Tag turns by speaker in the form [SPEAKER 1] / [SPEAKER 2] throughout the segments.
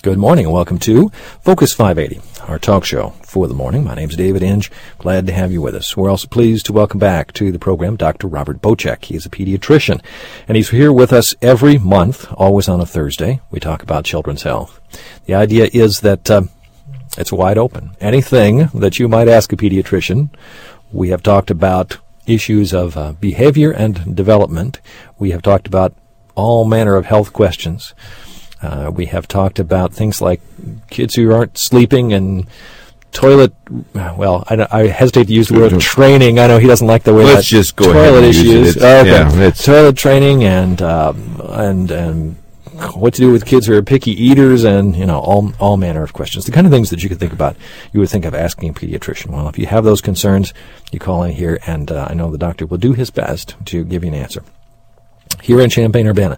[SPEAKER 1] Good morning and welcome to Focus 580, our talk show for the morning. My name's David Inge. Glad to have you with us. We're also pleased to welcome back to the program Dr. Robert Bocek. He is a pediatrician, and he's here with us every month, always on a Thursday. We talk about children's health. The idea is that it's wide open. Anything that you might ask a pediatrician. We have talked about issues of behavior and development. We have talked about all manner of health questions. We have talked about things like kids who aren't sleeping and toilet, well, I hesitate to use the word training. I know he doesn't like the way
[SPEAKER 2] Let's
[SPEAKER 1] that
[SPEAKER 2] just go
[SPEAKER 1] toilet
[SPEAKER 2] ahead and
[SPEAKER 1] issues.
[SPEAKER 2] use it.
[SPEAKER 1] Okay.
[SPEAKER 2] Yeah,
[SPEAKER 1] toilet training and what to do with kids who are picky eaters and, all manner of questions. The kind of things that you could think about, you would think of asking a pediatrician. Well, if you have those concerns, you call in here and I know the doctor will do his best to give you an answer. Here in Champaign-Urbana,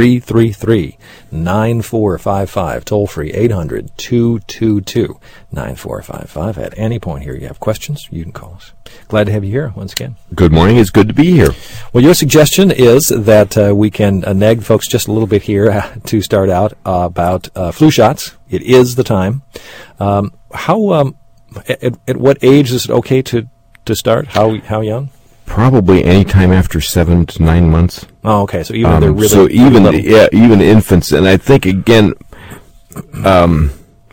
[SPEAKER 1] 333-9455, toll-free, 800-222-9455. At any point here you have questions, you can call us. Glad to have you here once again.
[SPEAKER 2] Good morning. It's good to be here.
[SPEAKER 1] Well, your suggestion is that we can nag folks just a little bit here to start out about flu shots. It is the time. At what age is it okay to start? How young?
[SPEAKER 2] Probably any time after 7 to 9 months.
[SPEAKER 1] Oh, okay. So even they're really
[SPEAKER 2] even infants, and I think again, and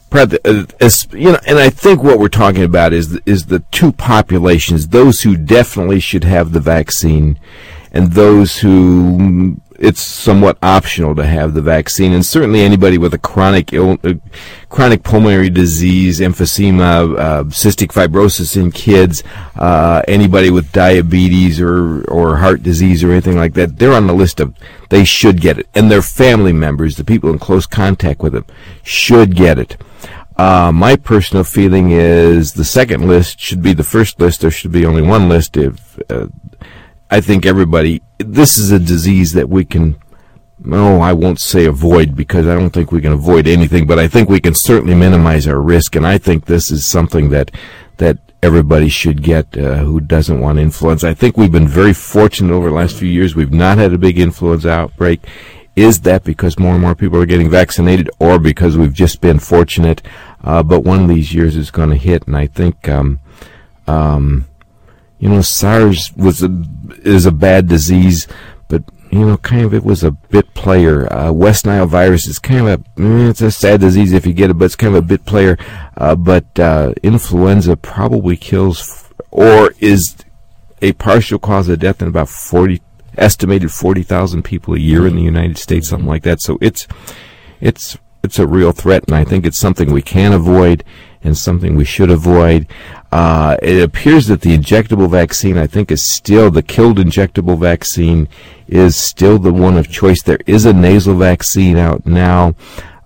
[SPEAKER 2] I think what we're talking about is the two populations: those who definitely should have the vaccine, and those who it's somewhat optional to have the vaccine. And certainly anybody with a chronic pulmonary disease, emphysema, cystic fibrosis in kids, anybody with diabetes or heart disease or anything like that, they're on the list of they should get it. And their family members, the people in close contact with them, should get it. My personal feeling is the second list should be the first list. There should be only one list. I think everybody, this is a disease that we can, I won't say avoid because I don't think we can avoid anything, but I think we can certainly minimize our risk, and I think this is something that everybody should get who doesn't want influenza. I think we've been very fortunate over the last few years. We've not had a big influenza outbreak. Is that because more and more people are getting vaccinated or because we've just been fortunate? But one of these years is going to hit, and I think SARS is a bad disease, but kind of it was a bit player. West Nile virus is kind of it's a sad disease if you get it, but it's kind of a bit player. But influenza probably kills or is a partial cause of death in about estimated 40,000 people a year in the United States, something like that. So it's a real threat, and I think it's something we can avoid and something we should avoid. It appears that the injectable vaccine, I think, is still the killed injectable vaccine is still the one of choice. There is a nasal vaccine out now.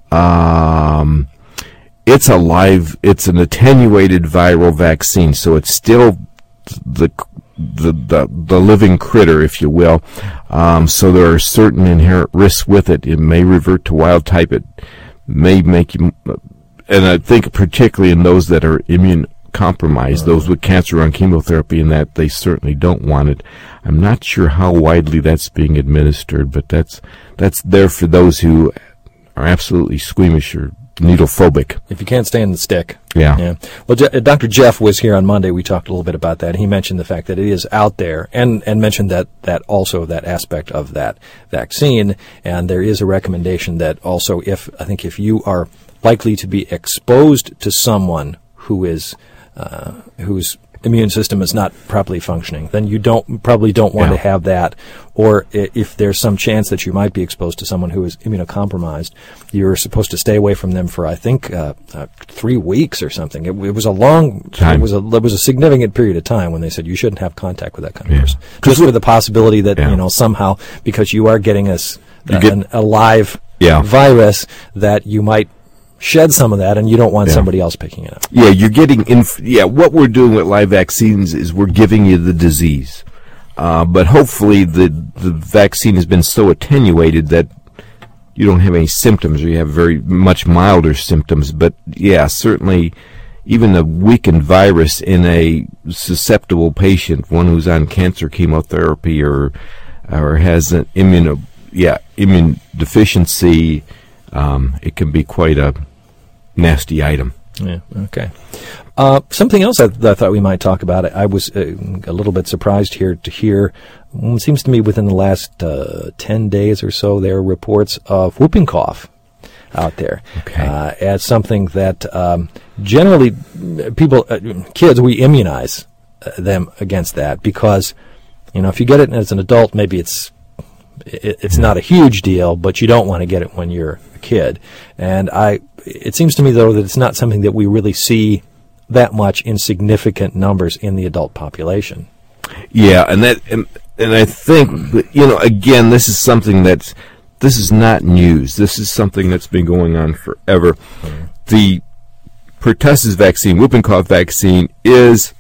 [SPEAKER 2] It's it's an attenuated viral vaccine, so it's still the living critter, if you will. So there are certain inherent risks with it. It may revert to wild type. It may make you, and I think particularly in those that are immune compromised, those with cancer on chemotherapy, and that they certainly don't want it. I'm not sure how widely that's being administered, but that's there for those who are absolutely squeamish or needle phobic.
[SPEAKER 1] If you can't stand the stick.
[SPEAKER 2] Yeah.
[SPEAKER 1] Well, Dr. Jeff was here on Monday. We talked a little bit about that. He mentioned the fact that it is out there and mentioned that also that aspect of that vaccine. And there is a recommendation that also if you are likely to be exposed to someone whose immune system is not properly functioning, then you probably don't want to have that. Or if there's some chance that you might be exposed to someone who is immunocompromised, you're supposed to stay away from them for, I think, 3 weeks or something. It was a long time. It was a significant period of time when they said you shouldn't have contact with that kind of person. Just with the possibility that, somehow, because you are getting a live virus, that you might shed some of that, and you don't want somebody else picking it up.
[SPEAKER 2] Yeah, you're getting what we're doing with live vaccines is we're giving you the disease. But hopefully the vaccine has been so attenuated that you don't have any symptoms, or you have very much milder symptoms. But certainly even a weakened virus in a susceptible patient, one who's on cancer chemotherapy or has an immune deficiency, it can be quite a nasty item.
[SPEAKER 1] Yeah, okay. Something else I thought we might talk about. I was a little bit surprised here to hear, it seems to me within the last 10 days or so, there are reports of whooping cough out there as something that generally people, kids, we immunize them against that because, if you get it as an adult, maybe it's not a huge deal, but you don't want to get it when you're a kid. And it seems to me, though, that it's not something that we really see that much in significant numbers in the adult population.
[SPEAKER 2] Yeah, and I think, again, this is something this is not news. This is something that's been going on forever. Mm-hmm. The pertussis vaccine, whooping cough vaccine, is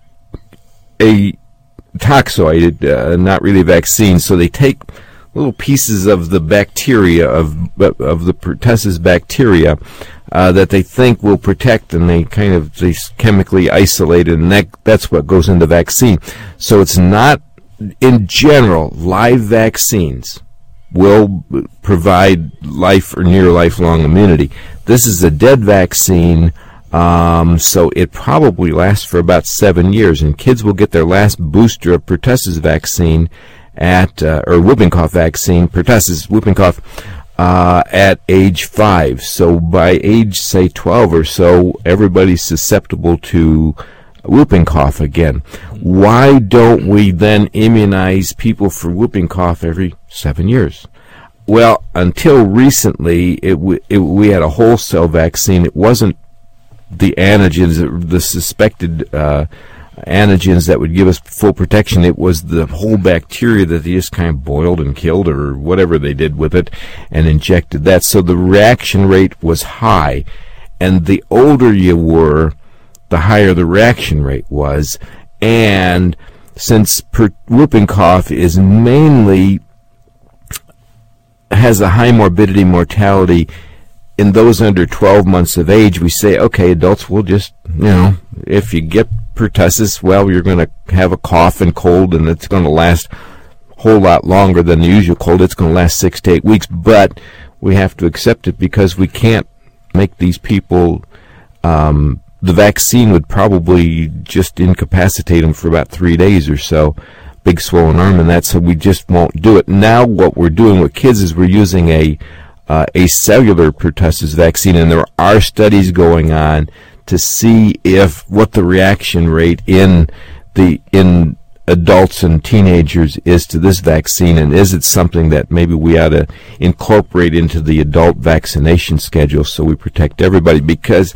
[SPEAKER 2] a toxoid, not really a vaccine. So they take little pieces of the bacteria, of the pertussis bacteria, that they think will protect, and they chemically isolate it, and that's what goes in the vaccine. So it's not, in general, live vaccines will provide life or near lifelong immunity. This is a dead vaccine, so it probably lasts for about 7 years, and kids will get their last booster of pertussis vaccine or whooping cough vaccine, pertussis whooping cough, at age 5. So by age, say, 12 or so, everybody's susceptible to whooping cough again. Why don't we then immunize people for whooping cough every 7 years? Well, until recently, we had a whole cell vaccine. It wasn't the antigens, the suspected antigens that would give us full protection. It was the whole bacteria that they just kind of boiled and killed, or whatever they did with it, and injected that. So the reaction rate was high, and the older you were, the higher the reaction rate was. And since whooping cough is mainly has a high morbidity mortality in those under 12 months of age, we say, okay, adults will just, if you get pertussis, well, you're going to have a cough and cold, and it's going to last a whole lot longer than the usual cold. It's going to last 6 to 8 weeks, but we have to accept it because we can't make these people, the vaccine would probably just incapacitate them for about 3 days or so, big swollen arm, and so we just won't do it. Now what we're doing with kids is we're using a cellular pertussis vaccine, and there are studies going on to see what the reaction rate in adults and teenagers is to this vaccine, and is it something that maybe we ought to incorporate into the adult vaccination schedule so we protect everybody. Because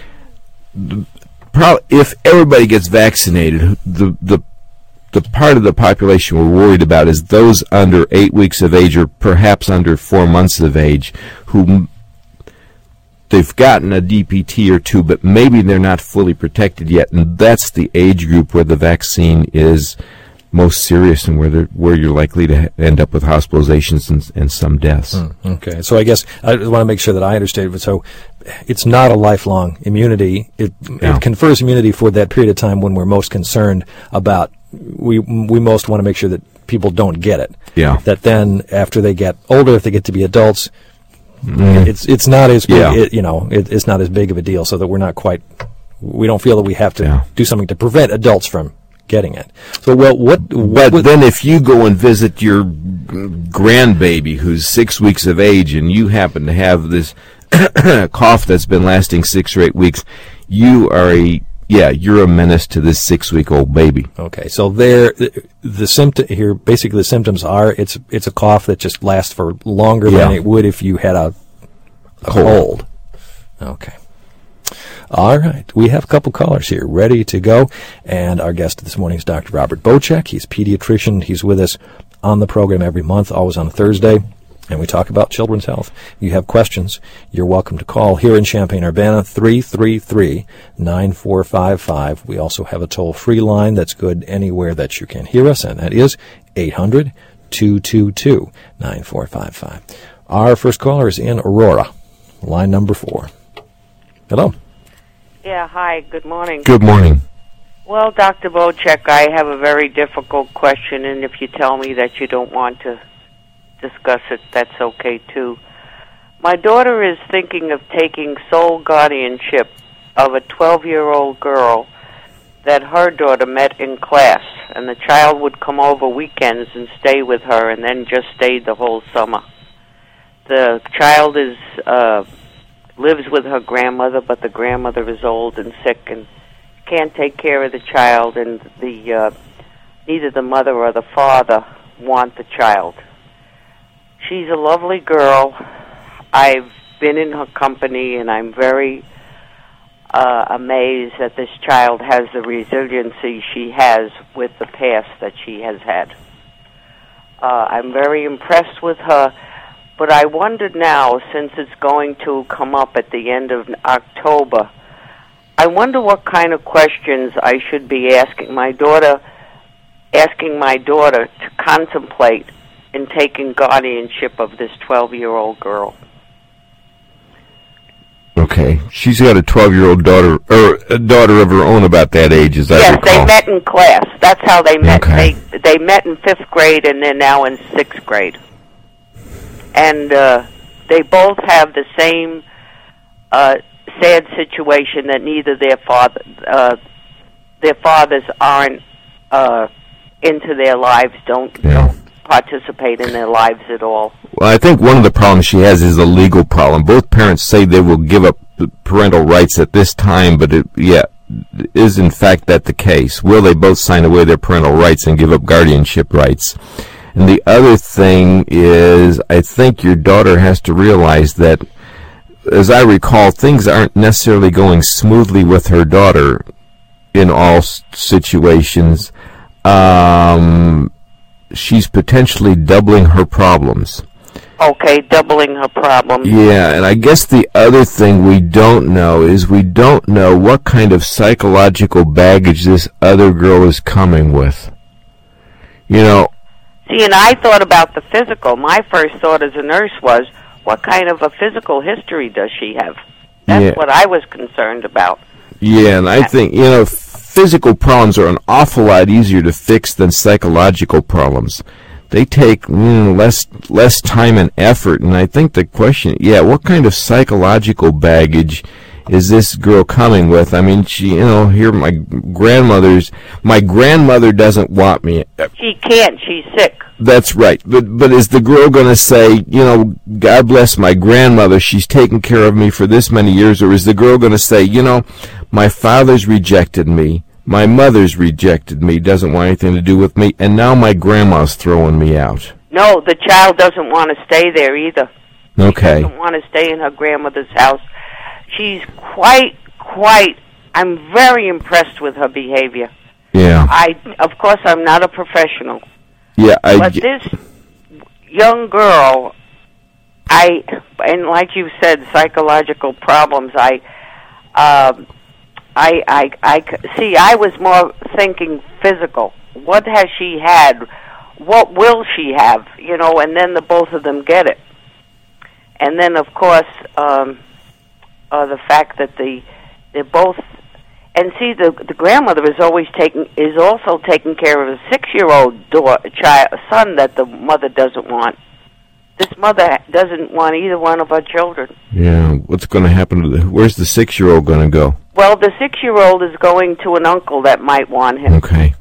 [SPEAKER 2] if everybody gets vaccinated, the part of the population we're worried about is those under 8 weeks of age, or perhaps under 4 months of age, who they've gotten a DPT or two, but maybe they're not fully protected yet, and that's the age group where the vaccine is most serious, and where you're likely to end up with hospitalizations and some deaths.
[SPEAKER 1] Okay, so I guess I want to make sure that I understand. So it's not a lifelong immunity. It confers immunity for that period of time when we're most concerned about. We most want to make sure that people don't get it. Yeah. That then after they get older, if they get to be adults, it's not as big, it's not as big of a deal. So that we don't feel that we have to do something to prevent adults from getting it. So but
[SPEAKER 2] then if you go and visit your grandbaby who's 6 weeks of age, and you happen to have this cough that's been lasting 6 or 8 weeks, you're a menace to this 6-week-old baby.
[SPEAKER 1] Okay, so basically the symptoms are it's a cough that just lasts for longer than it would if you had a cold. Okay. All right, we have a couple callers here ready to go, and our guest this morning is Dr. Robert Bochek. He's a pediatrician. He's with us on the program every month, always on a Thursday. And we talk about children's health. If you have questions, you're welcome to call here in Champaign-Urbana, 333-9455. We also have a toll-free line that's good anywhere that you can hear us, and that is 800-222-9455. Our first caller is in Aurora, line number 4. Hello.
[SPEAKER 3] Yeah, hi, good morning.
[SPEAKER 2] Good morning.
[SPEAKER 3] Well, Dr. Bochek, I have a very difficult question, and if you tell me that you don't want to discuss it, that's okay too. My daughter is thinking of taking sole guardianship of a 12-year-old girl that her daughter met in class, and the child would come over weekends and stay with her, and then just stayed the whole summer. The child lives with her grandmother, but the grandmother is old and sick and can't take care of the child, and neither the mother or the father want the child. She's a lovely girl. I've been in her company, and I'm very amazed that this child has the resiliency she has with the past that she has had. I'm very impressed with her, but I wondered now, since it's going to come up at the end of October, I wonder what kind of questions I should be asking my daughter to contemplate in taking guardianship of this 12-year-old girl.
[SPEAKER 2] Okay. She's got a 12-year-old daughter, or a daughter of her own about that age, as I recall.
[SPEAKER 3] Yes, they met in class. That's how they met.
[SPEAKER 2] Okay.
[SPEAKER 3] They met in 5th grade, and they're now in 6th grade. And they both have the same sad situation that neither their fathers aren't into their lives, don't participate in their lives at all.
[SPEAKER 2] Well, I think one of the problems she has is a legal problem. Both parents say they will give up parental rights at this time, but is in fact that the case? Will they both sign away their parental rights and give up guardianship rights? And the other thing is, I think your daughter has to realize that, as I recall, things aren't necessarily going smoothly with her daughter in all situations. She's potentially doubling her problems.
[SPEAKER 3] Okay, doubling her problems.
[SPEAKER 2] Yeah, and I guess the other thing we don't know is we don't know what kind of psychological baggage this other girl is coming with. You know.
[SPEAKER 3] See, and I thought about the physical. My first thought as a nurse was, what kind of a physical history does she have? That's what I was concerned about.
[SPEAKER 2] Yeah, and I think, physical problems are an awful lot easier to fix than psychological problems. They take less time and effort, and I think the question, what kind of psychological baggage is this girl coming with? I mean, here my grandmother doesn't want me.
[SPEAKER 3] She can't, she's sick.
[SPEAKER 2] That's right. But is the girl going to say, God bless my grandmother, she's taken care of me for this many years, or is the girl going to say, my father's rejected me, my mother's rejected me, doesn't want anything to do with me, and now my grandma's throwing me out?
[SPEAKER 3] No, the child doesn't want to stay there either.
[SPEAKER 2] Okay.
[SPEAKER 3] She doesn't want to stay in her grandmother's house. She's quite, I'm very impressed with her behavior.
[SPEAKER 2] Yeah.
[SPEAKER 3] Of course, I'm not a professional.
[SPEAKER 2] Yeah,
[SPEAKER 3] but this young girl, and like you said, psychological problems. I was more thinking physical. What has she had? What will she have? And then the both of them get it. And then, of course, the fact that they're both. And see, the grandmother is also taking care of a 6-year-old son that the mother doesn't want. This mother doesn't want either one of her children.
[SPEAKER 2] Yeah, what's going to happen to where's the 6-year-old going to go?
[SPEAKER 3] Well, the 6-year-old is going to an uncle that might want him.
[SPEAKER 2] Okay.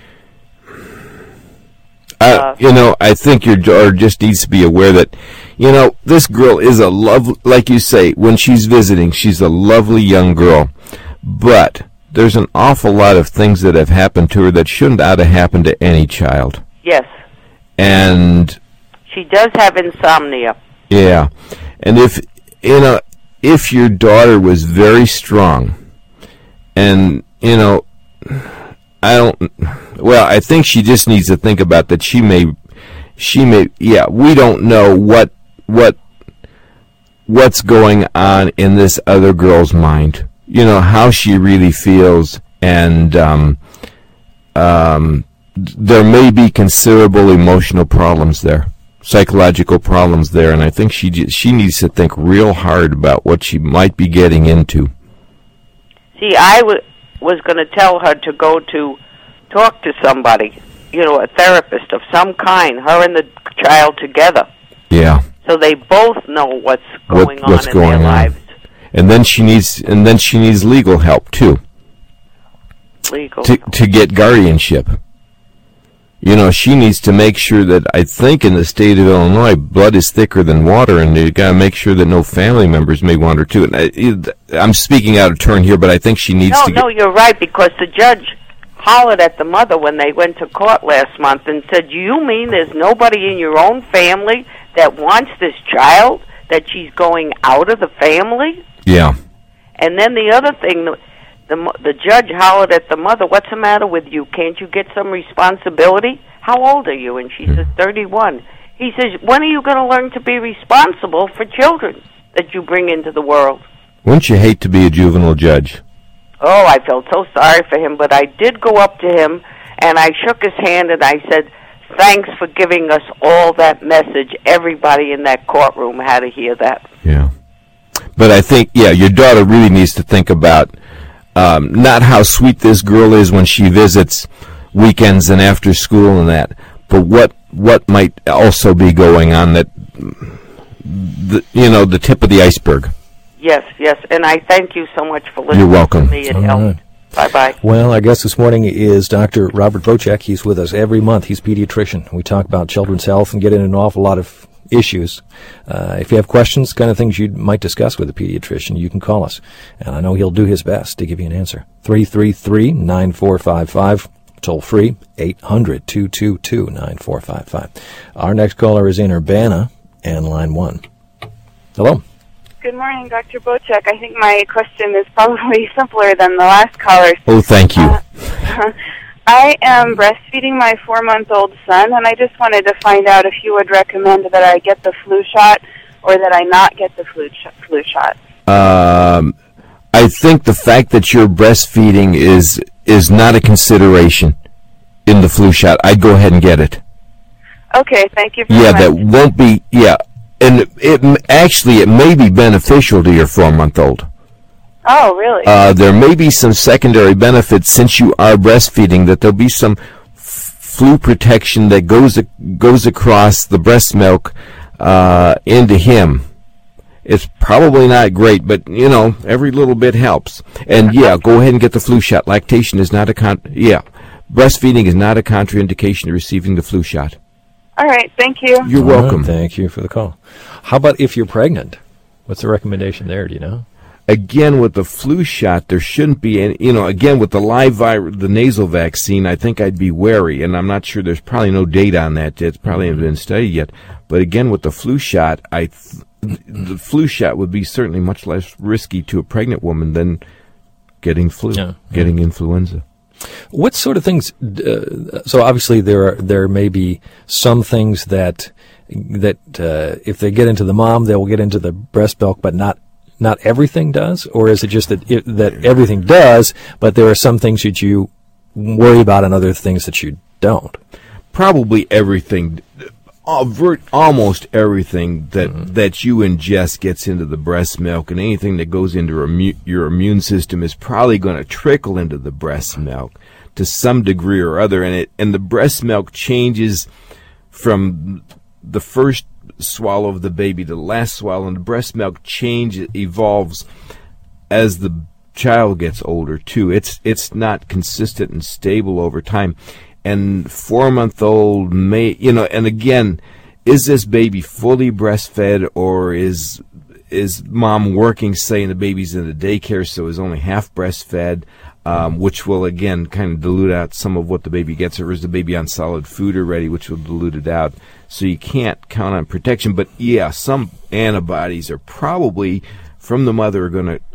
[SPEAKER 2] I think your daughter just needs to be aware that, this girl is a like you say, when she's visiting, she's a lovely young girl. But there's an awful lot of things that have happened to her that shouldn't ought to happen to any child.
[SPEAKER 3] Yes.
[SPEAKER 2] And
[SPEAKER 3] she does have insomnia.
[SPEAKER 2] Yeah. And if your daughter was very strong, and I think she just needs to think about that she may we don't know what's going on in this other girl's mind. How she really feels, and there may be considerable emotional problems there, psychological problems there, and I think she needs to think real hard about what she might be getting into.
[SPEAKER 3] See, I was going to tell her to go to talk to somebody, a therapist of some kind, her and the child together.
[SPEAKER 2] Yeah.
[SPEAKER 3] so they both know what's going
[SPEAKER 2] what's
[SPEAKER 3] on in
[SPEAKER 2] going
[SPEAKER 3] their
[SPEAKER 2] on.
[SPEAKER 3] lives.
[SPEAKER 2] And then she needs legal help too.
[SPEAKER 3] Legal.
[SPEAKER 2] To get guardianship. You know, she needs to make sure that, I think in the state of Illinois, blood is thicker than water, and you got to make sure that no family members may want her too. And I'm speaking out of turn here, but I think she needs to
[SPEAKER 3] No, you're right, because the judge hollered at the mother when they went to court last month and said, you mean there's nobody in your own family that wants this child, that she's going out of the family?
[SPEAKER 2] Yeah.
[SPEAKER 3] And then the other thing, the judge hollered at the mother, what's the matter with you? Can't you get some responsibility? How old are you? And she says, 31. He says, when are you going to learn to be responsible for children that you bring into the world?
[SPEAKER 2] Wouldn't you hate to be a juvenile judge?
[SPEAKER 3] Oh, I felt so sorry for him, but I did go up to him, and I shook his hand, and I said, thanks for giving us all that message. Everybody in that courtroom had to hear that.
[SPEAKER 2] Yeah. But I think, your daughter really needs to think about not how sweet this girl is when she visits weekends and after school and that, but what might also be going on, that the tip of the iceberg.
[SPEAKER 3] Yes, and I thank you so much for listening.
[SPEAKER 2] You're welcome.
[SPEAKER 3] To me. It helped. Bye-bye.
[SPEAKER 1] Well, our guest this morning is Dr. Robert Vocek. He's with us every month. He's a pediatrician. We talk about children's health and get into an awful lot of issues. If you have questions, kind of things you might discuss with a pediatrician, you can call us. And I know he'll do his best to give you an answer. 333-9455. Toll free, 800-222-9455. Our next caller is in Urbana, and line 1. Hello.
[SPEAKER 4] Good morning, Dr. Vocek. I think my question is probably simpler than the last caller's.
[SPEAKER 2] Oh, thank you.
[SPEAKER 4] I am breastfeeding my 4-month-old son, and I just wanted to find out if you would recommend that I get the flu shot or that I not get the flu shot.
[SPEAKER 2] I think the fact that you're breastfeeding is not a consideration in the flu shot. I'd go ahead and get it.
[SPEAKER 4] Okay, thank you very much.
[SPEAKER 2] That won't be, and it may be beneficial to your 4-month-old.
[SPEAKER 4] Oh, really?
[SPEAKER 2] There may be some secondary benefits since you are breastfeeding, that there'll be some flu protection that goes across the breast milk into him. It's probably not great, but, every little bit helps. And, go ahead and get the flu shot. Lactation is not breastfeeding is not a contraindication to receiving the flu shot.
[SPEAKER 4] All right, thank you.
[SPEAKER 2] You're welcome.
[SPEAKER 1] Right, thank you for the call. How about if you're pregnant? What's the recommendation there, do you know?
[SPEAKER 2] Again, with the flu shot, there shouldn't be any, again, with the live virus, the nasal vaccine, I think I'd be wary, and I'm not sure, there's probably no data on that. It's probably haven't been studied yet. But again, with the flu shot, the flu shot would be certainly much less risky to a pregnant woman than getting getting influenza.
[SPEAKER 1] What sort of things? So obviously there may be some things that if they get into the mom, they will get into the breast milk, but not everything does, or is it just that everything does, but there are some things that you worry about and other things that you don't?
[SPEAKER 2] Probably everything. Almost everything that you ingest gets into the breast milk, and anything that goes into your immune system is probably going to trickle into the breast milk to some degree or other. And the breast milk changes from the first swallow of the baby to the last swallow, and the breast milk evolves as the child gets older too. It's not consistent and stable over time. And 4-month-old may, and again, is this baby fully breastfed, or is mom working, say, and the baby's in the daycare, so is only half breastfed, which will, again, kind of dilute out some of what the baby gets, or is the baby on solid food already, which will dilute it out. So you can't count on protection. But, some antibodies are probably from the mother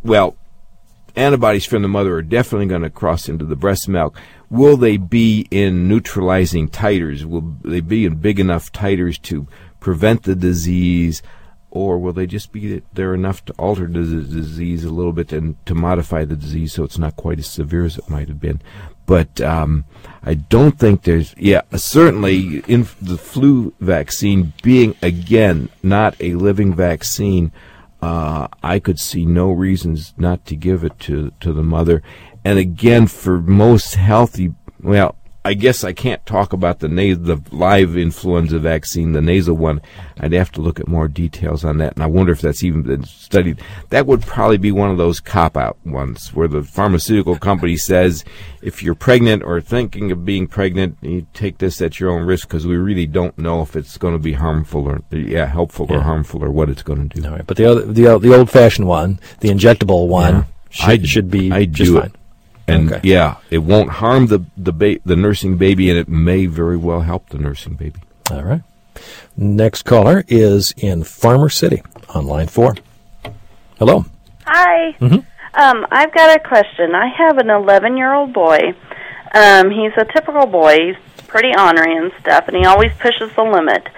[SPEAKER 2] antibodies from the mother are definitely going to cross into the breast milk. Will they be in neutralizing titers? Will they be in big enough titers to prevent the disease, or will they just be there enough to alter the disease a little bit and to modify the disease so it's not quite as severe as it might have been? But I don't think there's, certainly in the flu vaccine being, again, not a living vaccine, I could see no reasons not to give it to the mother. And again, for most healthy, I guess I can't talk about the live influenza vaccine, the nasal one. I'd have to look at more details on that, and I wonder if that's even been studied. That would probably be one of those cop-out ones where the pharmaceutical company says, if you're pregnant or thinking of being pregnant, you take this at your own risk because we really don't know if it's going to be harmful or helpful or harmful or what it's going to do.
[SPEAKER 1] All right, but the old-fashioned one, the injectable one, should be just fine.
[SPEAKER 2] And it won't harm the nursing baby, and it may very well help the nursing baby.
[SPEAKER 1] All right. Next caller is in Farmer City on line 4. Hello.
[SPEAKER 5] Hi.
[SPEAKER 1] Mm-hmm.
[SPEAKER 5] I've got a question. I have an 11-year-old boy. He's a typical boy. He's pretty ornery and stuff, and he always pushes the limit.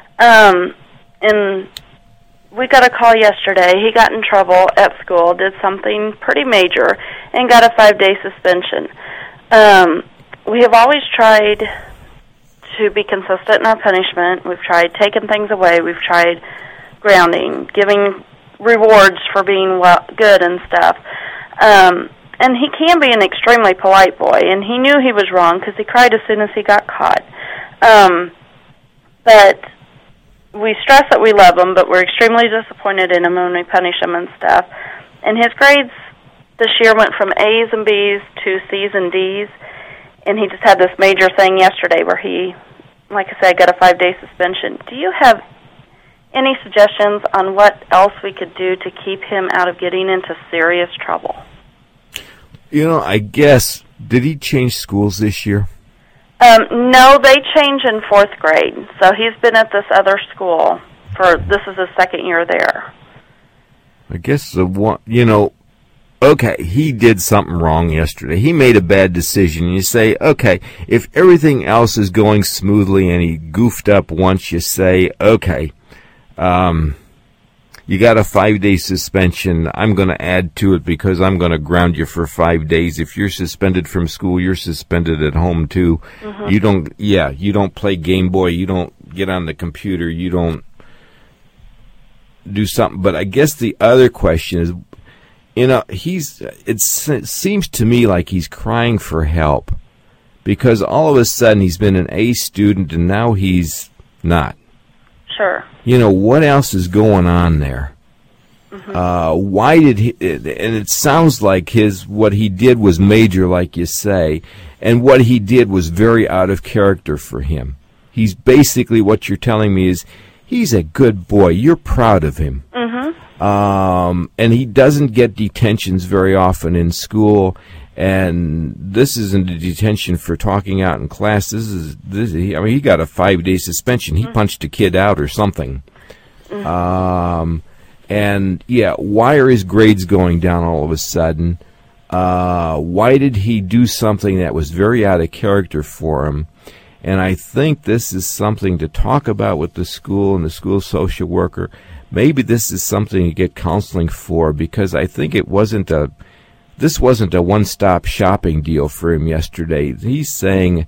[SPEAKER 5] And we got a call yesterday. He got in trouble at school, did something pretty major, and got a 5-day suspension. We have always tried to be consistent in our punishment. We've tried taking things away. We've tried grounding, giving rewards for being good and stuff. And he can be an extremely polite boy, and he knew he was wrong because he cried as soon as he got caught. But we stress that we love him, but we're extremely disappointed in him when we punish him and stuff. And his grades this year went from A's and B's to C's and D's, and he just had this major thing yesterday where he, like I said, got a 5-day suspension. Do you have any suggestions on what else we could do to keep him out of getting into serious trouble?
[SPEAKER 2] I guess, did he change schools this year?
[SPEAKER 5] No, they change in 4th grade. So he's been at this other school this is his 2nd year there.
[SPEAKER 2] I guess okay, he did something wrong yesterday. He made a bad decision. You say, okay, if everything else is going smoothly and he goofed up once, you say, okay, you got a 5-day suspension. I'm going to add to it because I'm going to ground you for 5 days. If you're suspended from school, you're suspended at home too. Mm-hmm. You don't play Game Boy. You don't get on the computer. You don't do something. But I guess the other question is, it seems to me like he's crying for help because all of a sudden he's been an A student and now he's not.
[SPEAKER 5] Sure.
[SPEAKER 2] What else is going on there?
[SPEAKER 5] Mm-hmm.
[SPEAKER 2] Why did he, and it sounds like what he did was major, like you say, and what he did was very out of character for him. He's basically, what you're telling me is, he's a good boy. You're proud of him.
[SPEAKER 5] Mm-hmm.
[SPEAKER 2] And he doesn't get detentions very often in school. And this isn't a detention for talking out in class. He got a 5-day suspension. He punched a kid out or something.
[SPEAKER 5] Mm-hmm.
[SPEAKER 2] Why are his grades going down all of a sudden? Why did he do something that was very out of character for him? And I think this is something to talk about with the school and the school social worker. Maybe this is something to get counseling for, because I think this wasn't a one-stop shopping deal for him yesterday. He's saying,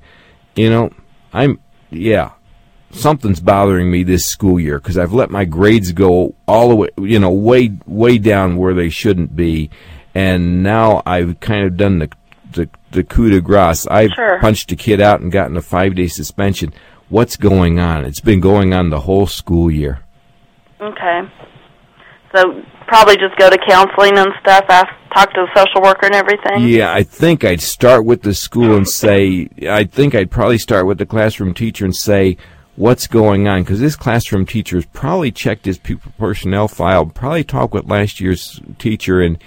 [SPEAKER 2] something's bothering me this school year because I've let my grades go all the way, way down where they shouldn't be, and now I've kind of done the coup de grace. I've punched a kid out and gotten a 5-day suspension. What's going on? It's been going on the whole school year.
[SPEAKER 5] Okay. So probably just go to counseling and stuff, talk to the social worker and everything?
[SPEAKER 2] Yeah, I think I'd start with the school and say, I'd probably start with the classroom teacher and say, what's going on? Because this classroom teacher has probably checked his pupil personnel file, probably talked with last year's teacher, and,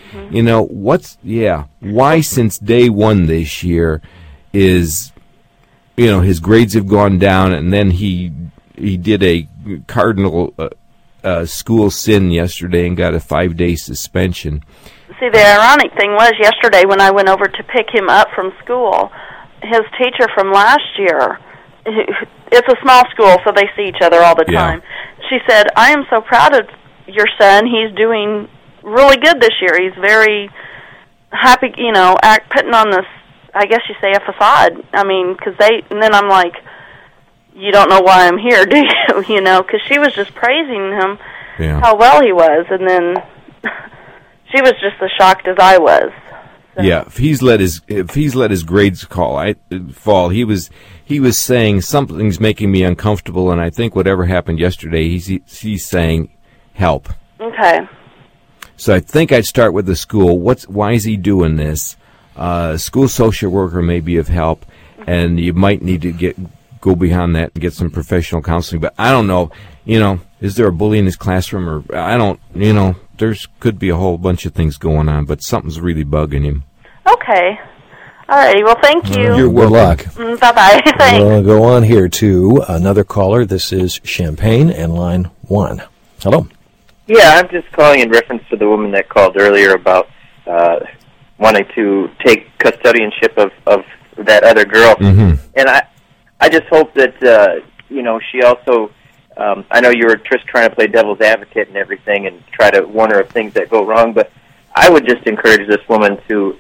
[SPEAKER 2] why since day one this year is, his grades have gone down, and then he did a cardinal school sin yesterday and got a 5-day suspension.
[SPEAKER 5] See, the ironic thing was yesterday when I went over to pick him up from school, his teacher from last year, it's a small school, so they see each other all the time. She said, I am so proud of your son. He's doing really good this year. He's very happy, putting on this, I guess you say, a facade. I mean, and then I'm like, you don't know why I'm here, do you? Because she was just praising him, how well he was, and then she was just as shocked as I was. So.
[SPEAKER 2] Yeah, if he's let his grades fall, he was saying something's making me uncomfortable, and I think whatever happened yesterday, he's saying help.
[SPEAKER 5] Okay.
[SPEAKER 2] So I think I'd start with the school. Why is he doing this? School social worker may be of help, and you might need to go beyond that and get some professional counseling. But I don't know. Is there a bully in his classroom, or I don't. There's could be a whole bunch of things going on, but something's really bugging him.
[SPEAKER 5] Okay. All righty. Well, thank you.
[SPEAKER 1] You're good luck.
[SPEAKER 5] Bye-bye. Thanks.
[SPEAKER 1] We'll go on here to another caller. This is Champaign and line 1. Hello.
[SPEAKER 6] Yeah, I'm just calling in reference to the woman that called earlier about wanting to take custodianship of that other girl.
[SPEAKER 2] Mm-hmm.
[SPEAKER 6] And I just hope that, she also, I know you were just trying to play devil's advocate and everything and try to warn her of things that go wrong, but I would just encourage this woman to,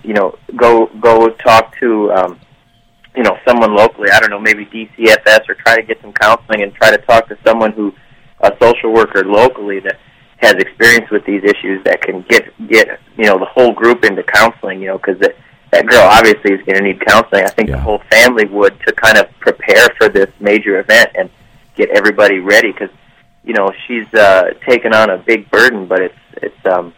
[SPEAKER 6] go talk to, someone locally. I don't know, maybe DCFS, or try to get some counseling and try to talk to someone a social worker locally that has experience with these issues that can get the whole group into counseling, because that girl obviously is going to need counseling. I think the whole family would, to kind of prepare for this major event and get everybody ready, because she's taken on a big burden, but it's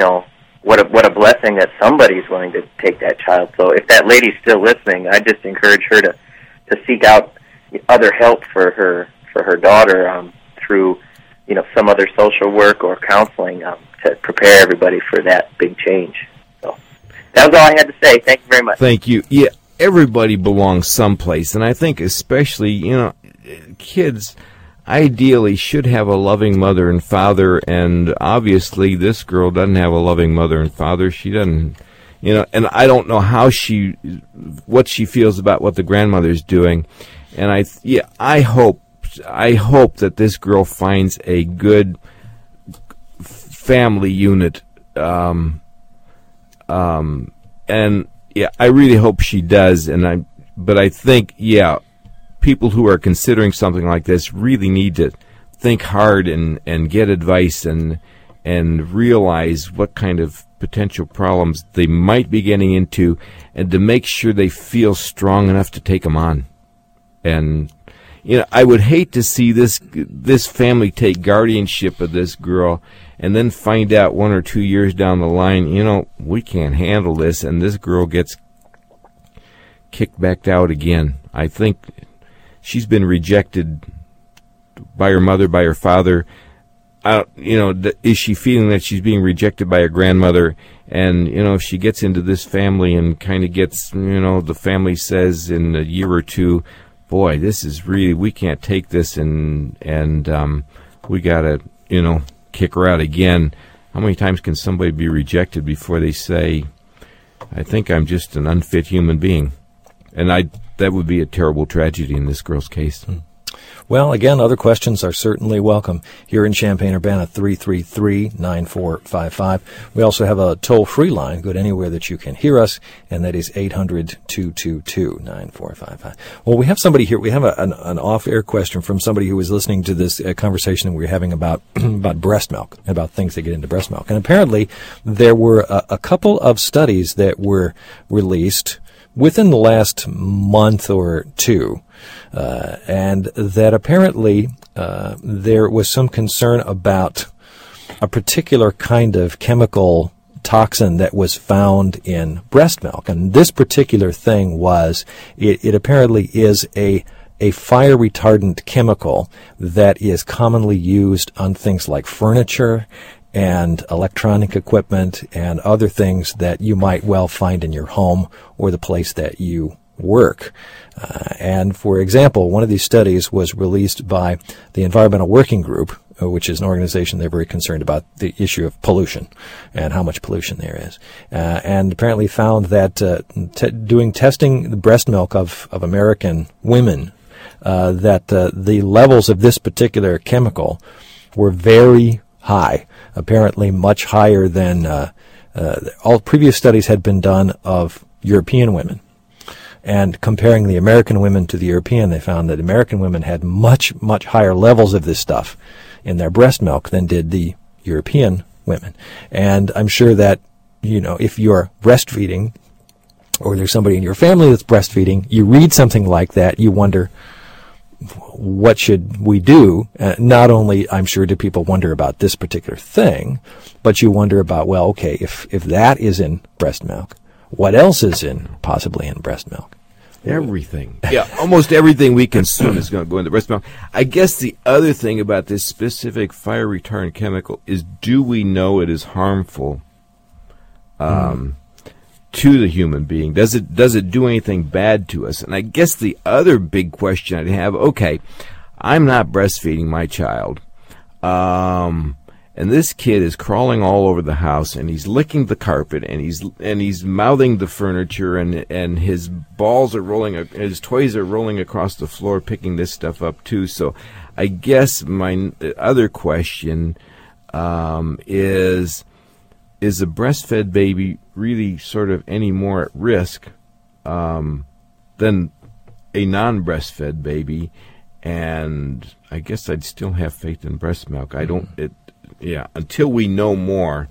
[SPEAKER 6] what a blessing that somebody's willing to take that child. So if that lady's still listening, I just encourage her to seek out other help for her daughter through some other social work or counseling to prepare everybody for that big change. So that was all I had to say. Thank you very much.
[SPEAKER 2] Thank you. Yeah, everybody belongs someplace, and I think especially, kids ideally should have a loving mother and father, and obviously this girl doesn't have a loving mother and father. She doesn't, and I don't know what she feels about what the grandmother's doing, and I hope that this girl finds a good family unit, and I really hope she does. But I think, people who are considering something like this really need to think hard and get advice and realize what kind of potential problems they might be getting into, and to make sure they feel strong enough to take them on. And I would hate to see this family take guardianship of this girl and then find out 1 or 2 years down the line, we can't handle this, and this girl gets kicked back out again. I think she's been rejected by her mother, by her father. Is she feeling that she's being rejected by her grandmother? And, if she gets into this family and kind of gets, the family says in a year or two, boy, this is really, we can't take this, and we got to, kick her out again. How many times can somebody be rejected before they say, I think I'm just an unfit human being? And that would be a terrible tragedy in this girl's case.
[SPEAKER 1] Well, again, other questions are certainly welcome here in Champaign-Urbana, 333-9455. We also have a toll-free line, good anywhere that you can hear us, and that is 800-222-9455. Well, we have somebody here. We have an off-air question from somebody who was listening to this conversation we were having about about breast milk, about things that get into breast milk. And apparently there were a couple of studies that were released within the last month or two, and that apparently there was some concern about a particular kind of chemical toxin that was found in breast milk. And this particular thing was, it apparently is a fire retardant chemical that is commonly used on things like furniture and electronic equipment and other things that you might well find in your home or the place that you work. And for example, one of these studies was released by the Environmental Working Group, which is an organization they're very concerned about the issue of pollution and how much pollution there is. And apparently found that doing testing the breast milk of American women, that the levels of this particular chemical were very high, apparently much higher than all previous studies had been done of European women. And comparing the American women to the European, they found that American women had much, much higher levels of this stuff in their breast milk than did the European women. And I'm sure that if you're breastfeeding or there's somebody in your family that's breastfeeding, you read something like that, you wonder, what should we do? Not only, I'm sure, do people wonder about this particular thing, but you wonder about, well, okay, if that is in breast milk, what else is possibly in breast milk?
[SPEAKER 2] Everything. Yeah, almost everything we consume is going to go into breast milk. I guess the other thing about this specific fire retardant chemical is, do we know it is harmful to the human being? Does it do anything bad to us? And I guess the other big question I'd have, okay, I'm not breastfeeding my child, and this kid is crawling all over the house, and he's licking the carpet, and he's mouthing the furniture, and his balls are rolling, his toys are rolling across the floor, picking this stuff up too. So I guess my other question is a breastfed baby really sort of any more at risk than a non-breastfed baby? And I guess I'd still have faith in breast milk. Until we know more.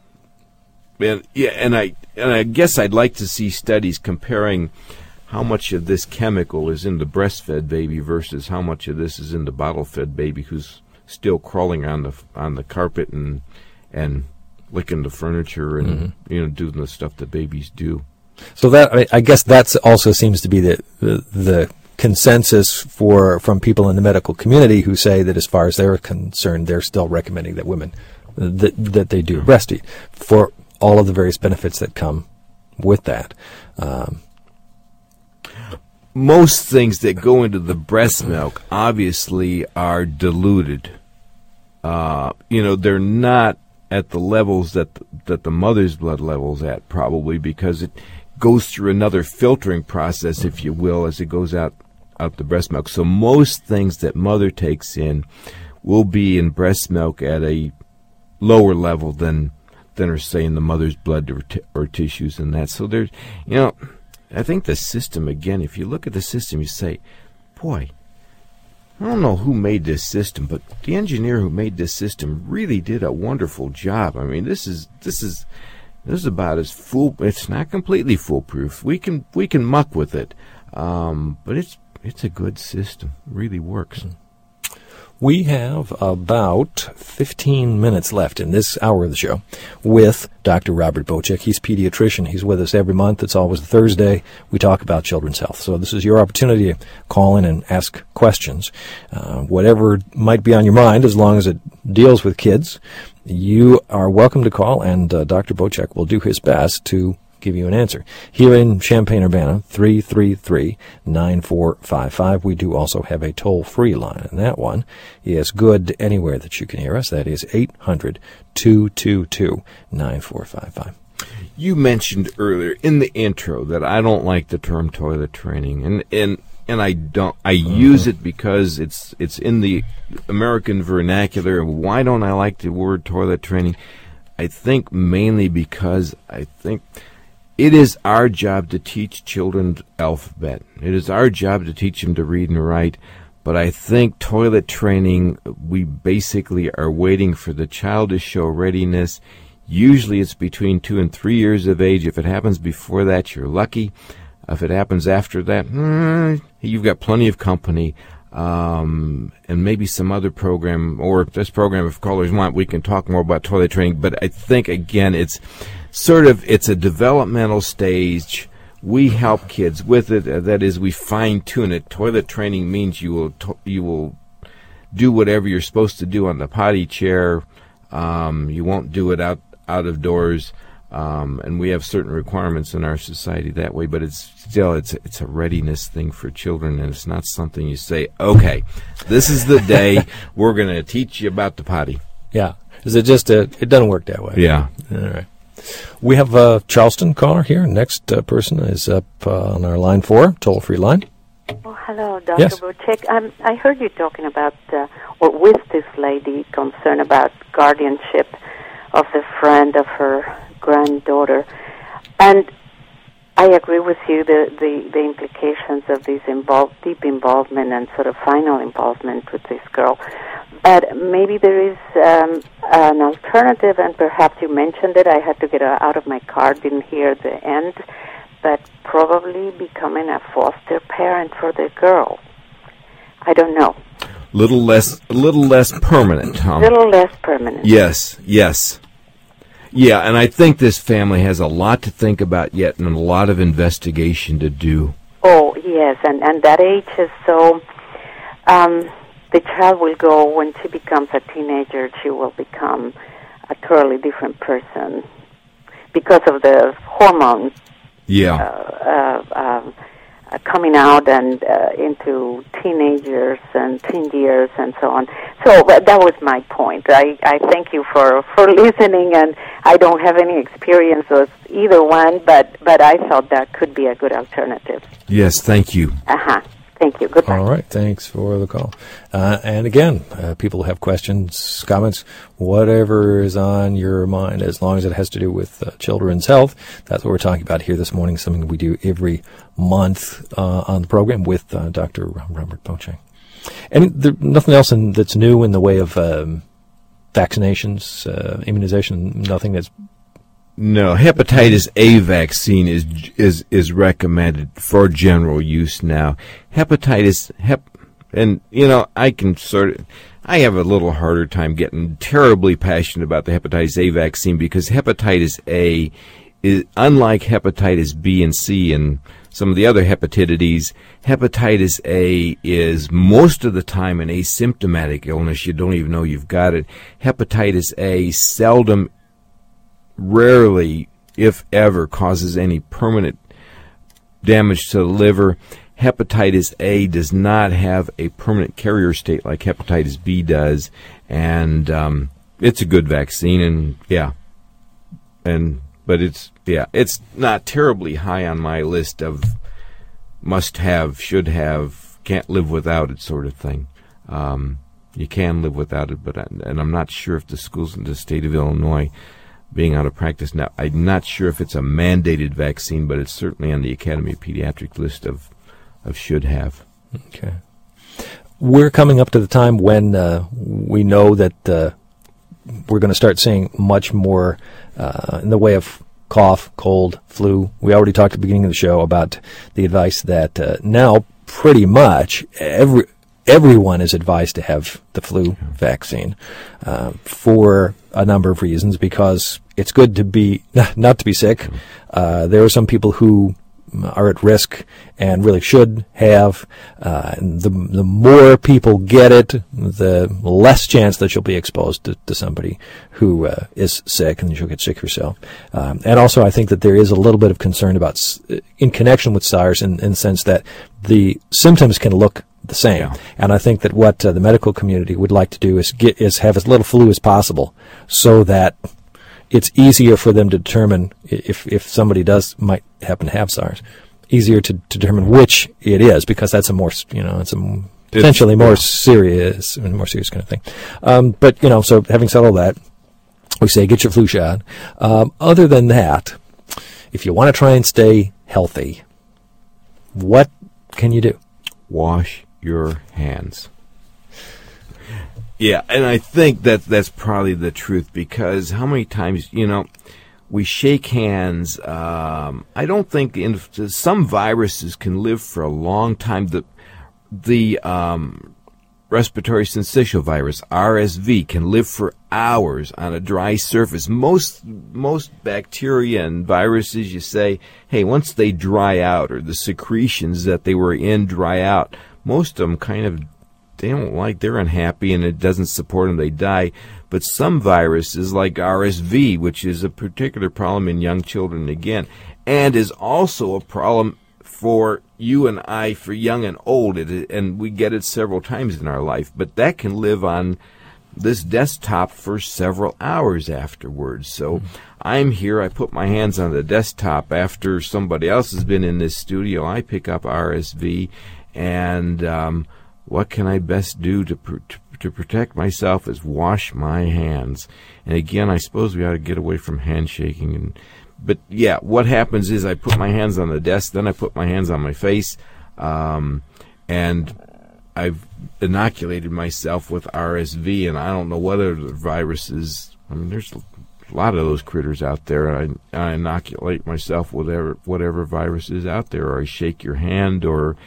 [SPEAKER 2] And I guess I'd like to see studies comparing how much of this chemical is in the breastfed baby versus how much of this is in the bottle-fed baby who's still crawling on the carpet and licking the furniture and doing the stuff that babies do.
[SPEAKER 1] So that, I guess, that also seems to be the consensus from people in the medical community who say that, as far as they're concerned, they're still recommending that women that they do breastfeed for all of the various benefits that come with that.
[SPEAKER 2] Most things that go into the breast milk obviously are diluted. They're not at the levels that the mother's blood level's at, probably because it goes through another filtering process, if you will, as it goes out the breast milk. So most things that mother takes in will be in breast milk at a lower level than are, say, in the mother's blood or tissues and that. So there's, I think the system, again, if you look at the system, you say, boy, I don't know who made this system, but the engineer who made this system really did a wonderful job. I mean, this is about as it's not completely foolproof. We can muck with it, but it's a good system. It really works.
[SPEAKER 1] We have about 15 minutes left in this hour of the show with Dr. Robert Bochick. He's a pediatrician. He's with us every month. It's always a Thursday. We talk about children's health. So this is your opportunity to call in and ask questions. Whatever might be on your mind, as long as it deals with kids, you are welcome to call, and Dr. Bochick will do his best to give you an answer. Here in Champaign-Urbana, 333-9455. We do also have a toll-free line, and that one is good anywhere that you can hear us. That is 800-222-9455.
[SPEAKER 2] You mentioned earlier in the intro that I don't like the term toilet training, and I don't. I use it because it's in the American vernacular. Why don't I like the word toilet training? I think mainly because I think it is our job to teach children alphabet. It is our job to teach them to read and write. But I think toilet training, we basically are waiting for the child to show readiness. Usually it's between 2 and 3 years of age. If it happens before that, you're lucky. If it happens after that, you've got plenty of company. And maybe some other program, or this program, if callers want, we can talk more about toilet training. But I think, again, it's a developmental stage. We help kids with it. That is, we fine-tune it. Toilet training means you will do whatever you're supposed to do on the potty chair. You won't do it out of doors. And we have certain requirements in our society that way, but it's a readiness thing for children, and it's not something you say, okay, this is the day we're going to teach you about the potty.
[SPEAKER 1] Yeah. Is it just it doesn't work that way.
[SPEAKER 2] Yeah.
[SPEAKER 1] All right. We have a Charleston caller here. Next person is up on our line 4, toll-free line.
[SPEAKER 7] Oh, hello, Dr.
[SPEAKER 1] Yes.
[SPEAKER 7] Bochick. I heard you talking about, or with this lady, concerned about guardianship of the friend of her granddaughter. And I agree with you, the implications of this deep involvement and sort of final involvement with this girl. But maybe there is an alternative, and perhaps you mentioned it. I had to get out of my car, didn't hear the end, but probably becoming a foster parent for the girl. I don't know.
[SPEAKER 2] Little less permanent, huh?
[SPEAKER 7] Little less permanent.
[SPEAKER 2] Yes. Yeah, and I think this family has a lot to think about yet and a lot of investigation to do.
[SPEAKER 7] Oh, yes, and that age is so... the child will go, when she becomes a teenager, she will become a totally different person because of the hormones coming out and into teenagers and teen years and so on. So that was my point. I thank you for listening, and I don't have any experience with either one, but I thought that could be a good alternative.
[SPEAKER 2] Yes, thank you.
[SPEAKER 7] Thank you. Goodbye.
[SPEAKER 1] All right. Thanks for the call. And again, people have questions, comments, whatever is on your mind, as long as it has to do with children's health. That's what we're talking about here this morning, something we do every month on the program with Dr. Robert Beauchamp. And nothing else that's new in the way of vaccinations, immunization, nothing that's...
[SPEAKER 2] No, hepatitis A vaccine is recommended for general use now. And I have a little harder time getting terribly passionate about the hepatitis A vaccine because hepatitis A is unlike hepatitis B and C and some of the other hepatitis. Hepatitis A is most of the time an asymptomatic illness. You don't even know you've got it. Hepatitis A rarely, if ever, causes any permanent damage to the liver. Hepatitis A does not have a permanent carrier state like hepatitis B does, and it's a good vaccine, but it's not terribly high on my list of must have, should have, can't live without it sort of thing. You can live without it, and I'm not sure if the schools in the state of Illinois being out of practice now, I'm not sure if it's a mandated vaccine, but it's certainly on the Academy of Pediatrics list of should have.
[SPEAKER 1] Okay. We're coming up to the time when we know that we're going to start seeing much more in the way of cough, cold, flu. We already talked at the beginning of the show about the advice that now pretty much everyone is advised to have the flu vaccine for a number of reasons, because it's good to be not to be sick. There are some people who are at risk and really should have. And the more people get it, the less chance that you'll be exposed to somebody who is sick, and you'll get sick yourself. And also, I think that there is a little bit of concern about in connection with SARS in the sense that the symptoms can look the same. Yeah. And I think that what the medical community would like to do is have as little flu as possible, so that it's easier for them to determine if somebody might happen to have SARS. Easier to determine which it is, because that's potentially more serious kind of thing. But so having said all that, we say get your flu shot. Other than that, if you want to try and stay healthy, what can you do?
[SPEAKER 2] Wash your hands. Yeah, and I think that's probably the truth, because how many times, we shake hands. I don't think some viruses can live for a long time. The respiratory syncytial virus, RSV, can live for hours on a dry surface. Most bacteria and viruses, you say, hey, once they dry out, or the secretions that they were in dry out, most of them they're unhappy and it doesn't support them, they die. But some viruses, like RSV, which is a particular problem in young children again, and is also a problem for you and I, for young and old, and we get it several times in our life, but that can live on this desktop for several hours afterwards. So I'm here, I put my hands on the desktop after somebody else has been in this studio, I pick up RSV, and what can I best do to protect myself is wash my hands. And again, I suppose we ought to get away from handshaking. But yeah, what happens is I put my hands on the desk, then I put my hands on my face, and I've inoculated myself with RSV, and I don't know what other viruses. I mean, there's a lot of those critters out there. I inoculate myself with whatever virus is out there, or I shake your hand, or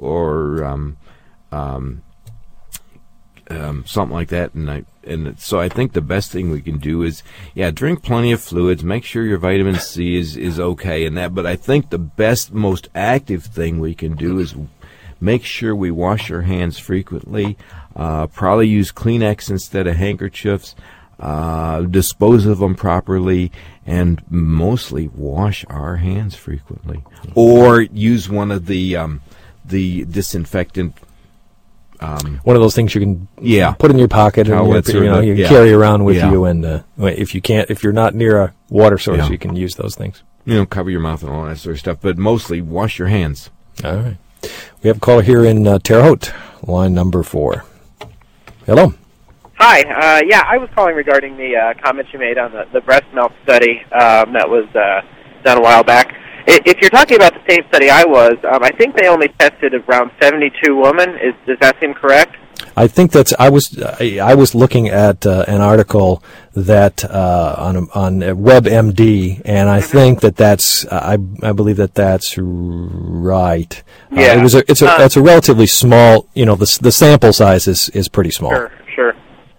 [SPEAKER 2] something like that. And so I think the best thing we can do is, drink plenty of fluids, make sure your vitamin C is okay and that. But I think the best, most active thing we can do is make sure we wash our hands frequently, probably use Kleenex instead of handkerchiefs, dispose of them properly, and mostly wash our hands frequently. Or use one of the disinfectant.
[SPEAKER 1] One of those things you can put in your pocket and you can carry around with you. And if you're not near a water source, you can use those things.
[SPEAKER 2] Cover your mouth and all that sort of stuff. But mostly wash your hands.
[SPEAKER 1] All right. We have a caller here in Terre Haute, line number 4. Hello.
[SPEAKER 8] Hi. I was calling regarding the comments you made on the breast milk study that was done a while back. If you're talking about the same study I was, I think they only tested around 72 women. Does that seem correct?
[SPEAKER 1] I think that's. I was looking at an article that on WebMD, and I think that's. I believe that's right.
[SPEAKER 8] Yeah.
[SPEAKER 1] It's a relatively small. The sample size is pretty small.
[SPEAKER 8] Sure.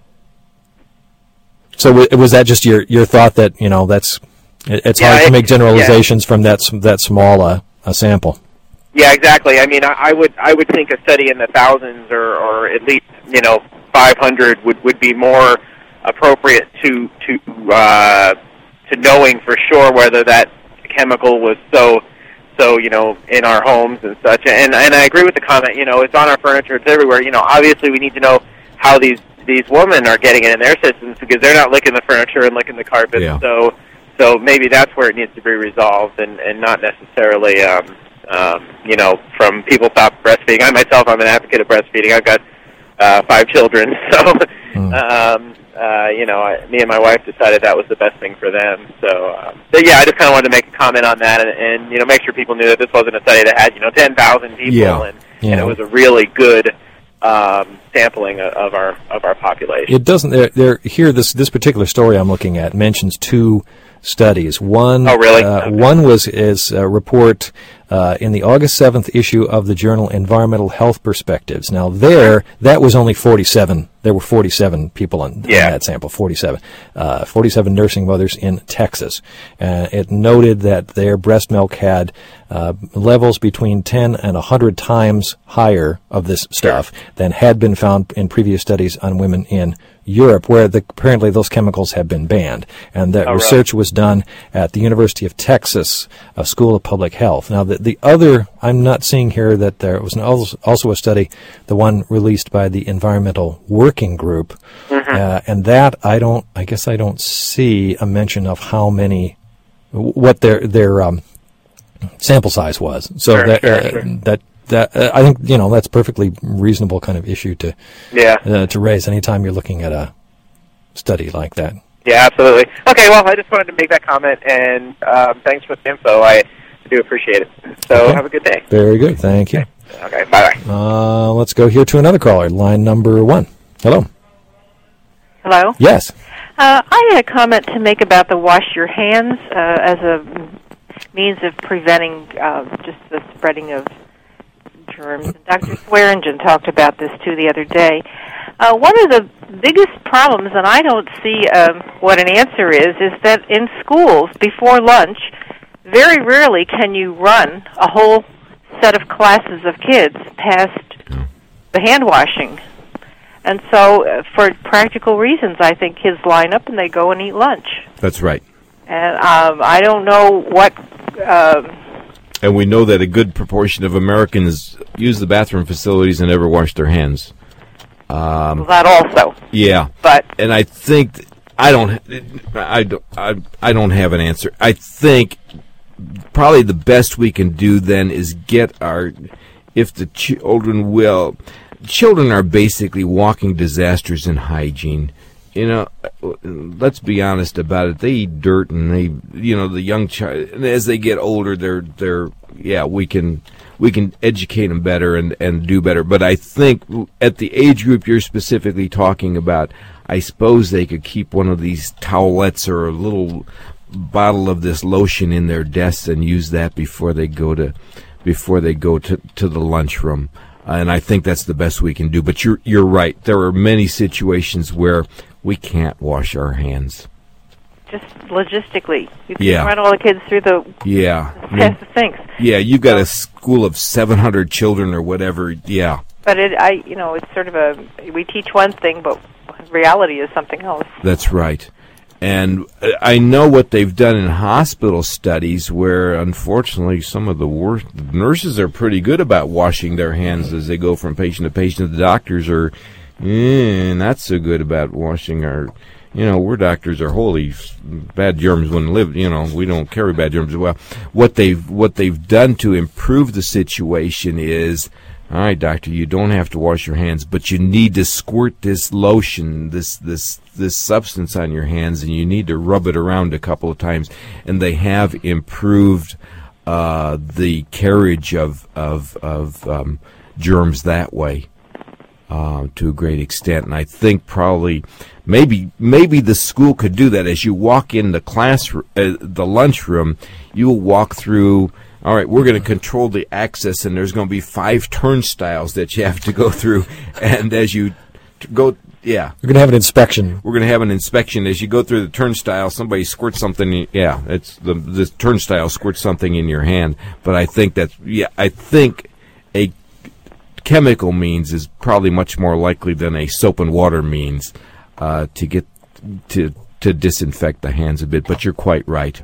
[SPEAKER 1] So was that just your thought that that's. It's hard to make generalizations from that small a sample.
[SPEAKER 8] Yeah, exactly. I mean, I would think a study in the thousands or at least 500 would be more appropriate to knowing for sure whether that chemical was so in our homes and such. And I agree with the comment. It's on our furniture. It's everywhere. Obviously we need to know how these women are getting it in their systems because they're not licking the furniture and licking the carpet.
[SPEAKER 2] Yeah.
[SPEAKER 8] So maybe that's where it needs to be resolved, and not necessarily, from people stop breastfeeding. I myself, I'm an advocate of breastfeeding. I've got 5 children, so me and my wife decided that was the best thing for them. So I just kind of wanted to make a comment on that, and make sure people knew that this wasn't a study that had 10,000 people, and it was a really good sampling of our population.
[SPEAKER 1] It doesn't. Here, this particular story I'm looking at mentions 2 studies. One, one was a report in the August 7th issue of the journal Environmental Health Perspectives. Now that was only 47. There were 47 people in that sample, 47 nursing mothers in Texas. It noted that their breast milk had levels between 10 and 100 times higher of this stuff than had been found in previous studies on women in Europe, where apparently those chemicals have been banned. And that research was done at the University of Texas School of Public Health. Now, the other, I'm not seeing here that there was also a study, the one released by the Environmental Working Group, and that I guess I don't see a mention of how many, what their sample size was. So I think that's perfectly reasonable kind of issue to raise anytime you're looking at a study like that.
[SPEAKER 8] Yeah, absolutely. Okay, well, I just wanted to make that comment, and thanks for the info. I do appreciate it. So have a good day.
[SPEAKER 1] Very good. Thank you.
[SPEAKER 8] Okay, bye-bye.
[SPEAKER 1] Let's go here to another caller, line number 1. Hello.
[SPEAKER 9] Hello?
[SPEAKER 1] Yes.
[SPEAKER 9] I had a comment to make about the wash your hands as a means of preventing just the spreading of germs. And Dr. Swearingen talked about this, too, the other day. One of the biggest problems, and I don't see what an answer is that in schools, before lunch, very rarely can you run a whole set of classes of kids past the hand washing. And so, for practical reasons, I think kids line up and they go and eat lunch.
[SPEAKER 2] That's right.
[SPEAKER 9] And I don't know what...
[SPEAKER 2] and we know that a good proportion of Americans use the bathroom facilities and never wash their hands.
[SPEAKER 9] That also.
[SPEAKER 2] Yeah. And I think... I don't have an answer. I think probably the best we can do then is if the children are basically walking disasters in hygiene. Let's be honest about it. They eat dirt, and the young child, as they get older, they're we can educate them better and do better. But I think at the age group you're specifically talking about, I suppose they could keep one of these towelettes or a little bottle of this lotion in their desks and use that before they go to the lunchroom. And I think that's the best we can do. But you're right. There are many situations where we can't wash our hands.
[SPEAKER 9] Just logistically, you can run all the kids through the test of things.
[SPEAKER 2] Yeah, you've got a school of 700 children or whatever. Yeah.
[SPEAKER 9] But it's sort of we teach one thing, but reality is something else.
[SPEAKER 2] That's right. And I know what they've done in hospital studies where, unfortunately, some of the nurses are pretty good about washing their hands as they go from patient to patient. The doctors are not so good about washing our... we're doctors are holy. Bad germs wouldn't live. We don't carry bad germs. Well, what they've done to improve the situation is, all right, doctor, you don't have to wash your hands, but you need to squirt this lotion, this substance on your hands, and you need to rub it around a couple of times. And they have improved the carriage of germs that way. To a great extent, and I think probably maybe the school could do that. As you walk in the classroom, the lunchroom, you'll walk through. All right, we're going to control the access, and there's going to be 5 turnstiles that you have to go through. And as you go, we're going to have an inspection. We're going to have an inspection as you go through the turnstile. Somebody squirts something. It's the turnstile squirts something in your hand. But I think I think a chemical means is probably much more likely than a soap and water means to get to disinfect the hands a bit. But you're quite right.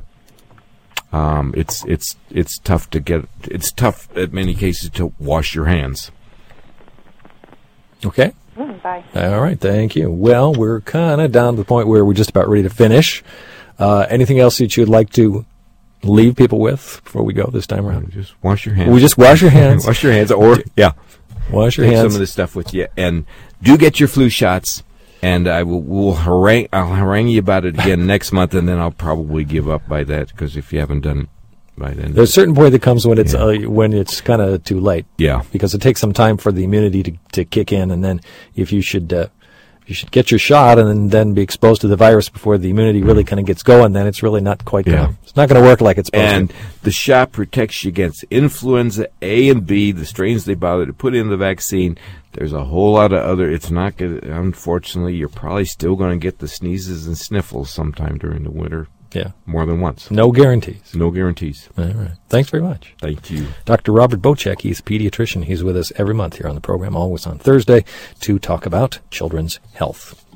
[SPEAKER 2] It's tough to get. It's tough in many cases to wash your hands. Okay.
[SPEAKER 9] Bye.
[SPEAKER 1] All right. Thank you. Well, we're kind of down to the point where we're just about ready to finish. Anything else that you'd like to leave people with before we go this time around?
[SPEAKER 2] Just wash your hands.
[SPEAKER 1] We just wash your hands.
[SPEAKER 2] Wash your hands, or
[SPEAKER 1] wash your
[SPEAKER 2] take
[SPEAKER 1] hands.
[SPEAKER 2] some of this stuff with you, and do get your flu shots. And I'll harangue you about it again next month, and then I'll probably give up by that, because if you haven't done it by then,
[SPEAKER 1] there's a certain point that comes when it's kind of too late.
[SPEAKER 2] Yeah,
[SPEAKER 1] because it takes some time for the immunity to kick in, and then if you should get your shot and then be exposed to the virus before the immunity really kind of gets going, then it's really not quite it's not going to work like it's supposed to.
[SPEAKER 2] And the shot protects you against influenza A and B, the strains they bother to put in the vaccine. There's a whole lot of other. It's not good. Unfortunately, you're probably still going to get the sneezes and sniffles sometime during the winter.
[SPEAKER 1] Yeah,
[SPEAKER 2] more than once.
[SPEAKER 1] No guarantees.
[SPEAKER 2] No guarantees.
[SPEAKER 1] All right. Thanks very much.
[SPEAKER 2] Thank you.
[SPEAKER 1] Dr. Robert Bocek, he's a pediatrician. He's with us every month here on the program, always on Thursday, to talk about children's health.